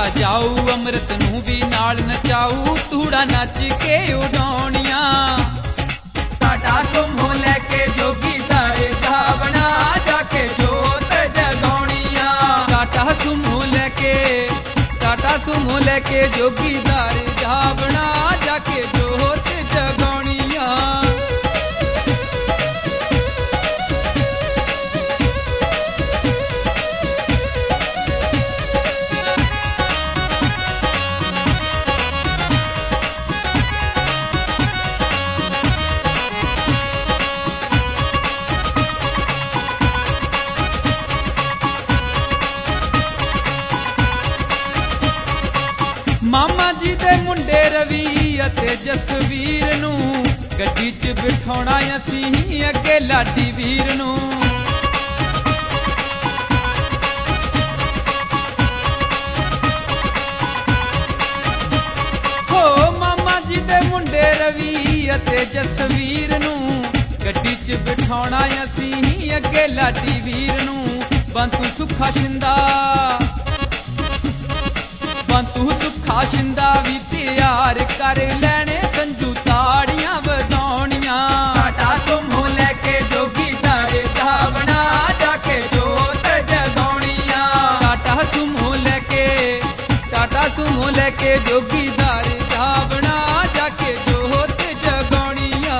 पीता जाऊ अमृत नूं भी नाल नचाऊ तूड़ा नच के उडाउणियां टाटा सुमो लैके जोगी दारे धावना जाके जोत जगाउणियां टाटा सुमो लैके जोगी दारे धावना जाके जोत जगाउणियां मामा जी दे मुंडे रवि अते जसवीर नूं गड्डी च बिठाउणा असीं अगे लाडी वीर नूं हो मामा जी दे मुंडे रवि अते जसवीर नूं गड्डी च बिठाउणा असीं अगे लाडी वीर नूं बंतू सुखा शिंदा बंतू सुखा शिंदा भी तैयार कर लैने संजू ताड़ियां बजाउणियां टाटा सुमो लैके जोगी दारे धावना जाके जोत जगाउणियां टाटा सुमो लैके जोगी दारे धावना जाके जोत जगाउणियां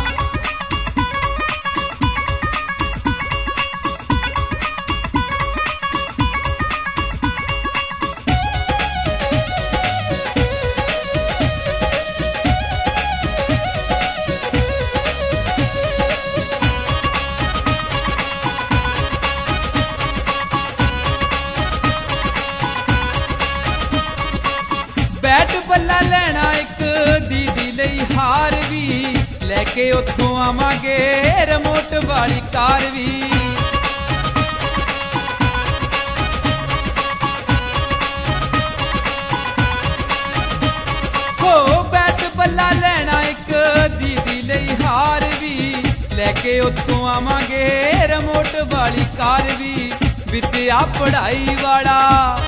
बैट बल्ला लैना एक दीदी लई हार भी लैके उत्थों आवांगे रिमोट वाली कार भी हो बैट बल्ला लैना एक दीदी लई हार भी लैके उत्थों आवांगे रिमोट वाली कार भी विद्या पढ़ाई वाला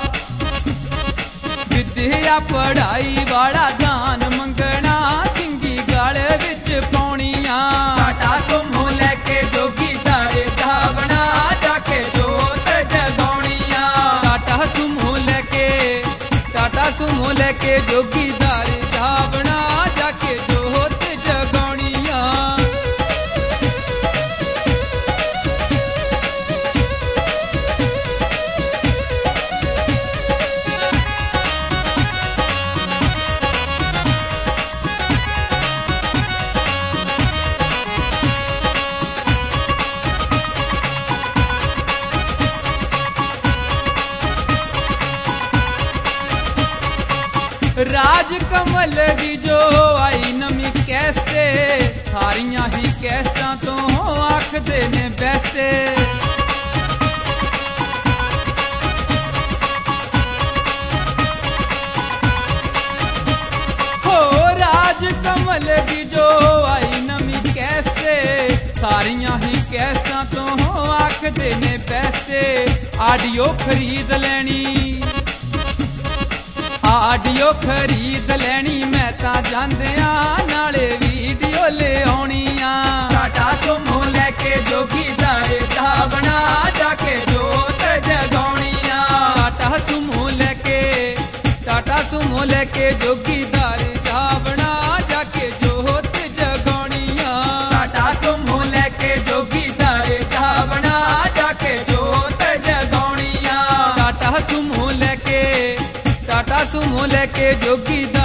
विद्या पढ़ाई वाला दान मंगना सिंगी गल विच पाउणियां टाटा सुमो लैके जोगी दारे धावना जाके जोत जगाउणियां टाटा सुमो लैके जोगी दारे धावना जाके जोत जगाउणियां राज कमल दी जो आई नमी कैसे सारियां ही कैसां तो आखदे ने बैसे हो राज कमल दी जो आई नमी कैसे सारियां ही कैसां तो आखदे ने बैसे आडियो खरीद लैनी आडियो खरीद लैनी मैं तां जांदियां नाले वीडियो ले आउणियां टाटा सुमो लैके जोगी दारे धावना जाके जोत जगाउणियां टाटा सुमो लैके जोगी दारे धावना जाके जोत जगाउणियां टाटा सुमो लैके जोगी दारे धावना जाके जोत जगाउणियां टाटा सुमो लैके जोगी